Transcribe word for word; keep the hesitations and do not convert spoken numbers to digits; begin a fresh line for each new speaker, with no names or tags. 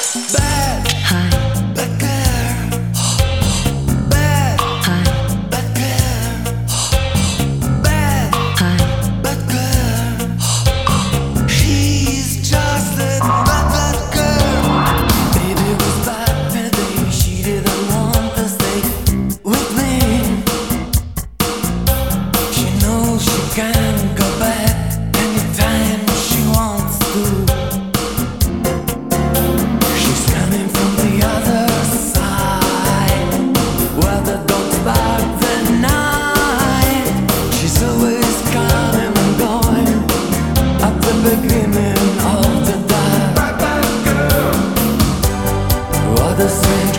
Bad,
Hi,
bad girl. Bad,
hi,
bad girl. Bad,
hi.
bad girl. She's just a bad, bad girl. Baby was bad today. She didn't want to stay with me. She knows she can go back anytime she wants to. She's coming from the other side, where the dogs bark the night. She's always coming and going at the beginning of the dark. What a strange